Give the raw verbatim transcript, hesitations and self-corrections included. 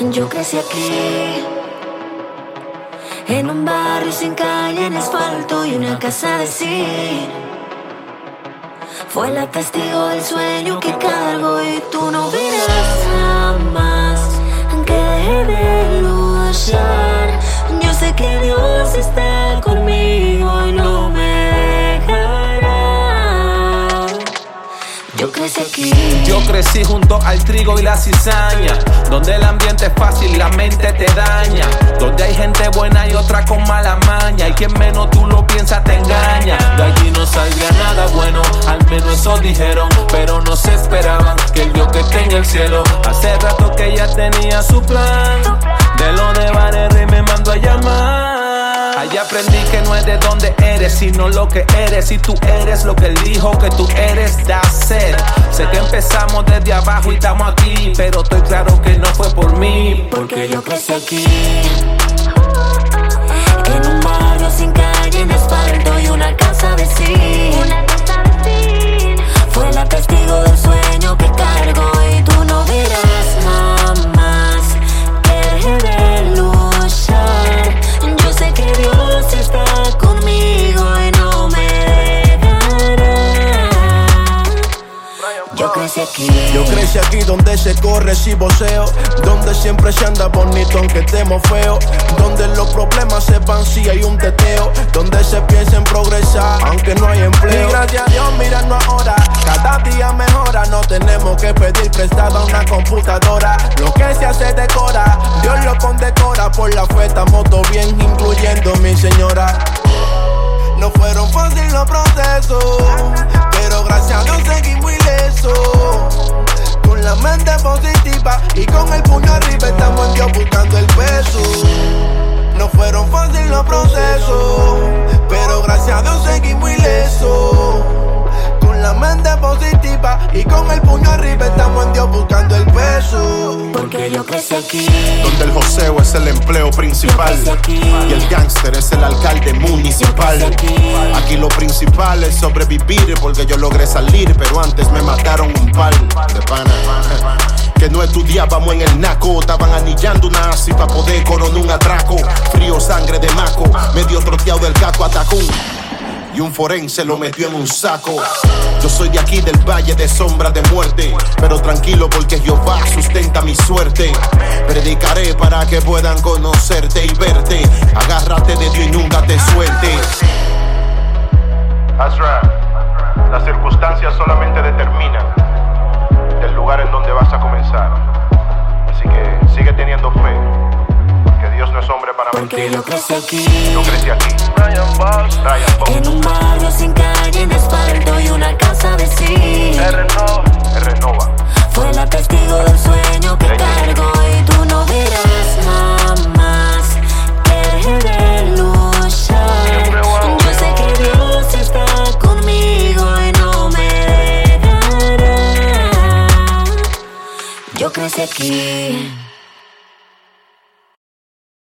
Yo crecí aquí, en un barrio sin calle, en asfalto y una casa de zinc. Fue la testigo del sueño que cargo y tú no verás jamás que deje de luchar. Yo sé que Dios está conmigo y no me dejará. Yo crecí aquí. Yo crecí junto al trigo y la cizaña, donde el ambiente es fácil, la mente te daña, donde hay gente buena y otra con mala maña, y quien menos tú lo piensas te engaña. De allí no saldría nada bueno, al menos eso dijeron, pero no se esperaban que el Dios que esté en el cielo. Hace rato que ella tenía su plan, de lo de Barrera y me mandó a llamar. Allí aprendí que no es de donde eres, sino lo que eres, y tú eres lo que él dijo que tú eres de hacer. Sé que empezamos desde abajo y estamos aquí, pero estoy claro que no fue por mí, porque yo crecí aquí, en un barrio sin calle, en asfalto y una casa de zinc. Fue la testigo del sueño que cargo y tú no verás jamás que deje de luchar. Yo sé que Dios está conmigo y no me dejará. Yo crecí aquí. Yo crecí aquí donde se corre si voceo, donde siempre se anda bonito aunque estemos feo, donde los problemas se van si hay un teteo, donde se piensa en progresar aunque no hay empleo. Y gracias a Dios, míranos ahora, cada día mejora. No tenemos que pedir prestada una computadora, lo que se hace decora, Dios lo condecora. Por la fe estamos todos bien, incluyendo mi señora. No fueron fáciles los procesos, pero gracias a Dios seguimos ilesos. Con la mente positiva y con el puño arriba estamos en Dios buscando el peso. No fueron fáciles los procesos, pero gracias a Dios seguimos ilesos. Con la mente positiva y con el puño arriba estamos en Dios buscando el peso. Porque yo crecí aquí, donde el joseo es el empleo principal y el gángster es el alcalde municipal. Aquí. Aquí lo principal es sobrevivir, porque yo logré salir, pero antes me mataron un par de pana. Que no estudiábamos en el naco, estaban anillando una asi pa' poder coronar un atraco. Frío, sangre de maco, medio troteado del caco atacó y un forense lo metió en un saco. Yo soy de aquí, del valle de sombra de muerte, pero tranquilo porque Jehová sustenta mi suerte. Predicaré para que puedan conocerte y verte. Agárrate de Dios y nunca te sueltes. Azra, las circunstancias solamente determinan el lugar en donde vas a comenzar. Así que sigue teniendo fe, que Dios no es hombre para mentir. Porque yo crecí aquí, yo crecí aquí, Ryan Boss, Ryan Boss. en un barrio sin calle, en asfalto y una casa de zinc. Renova, Renova. Fue la testigo del sueño que cargo y tú no verás jamás que deje de luchar. Yo sé que Dios está conmigo y no me dejará. Yo crecí aquí.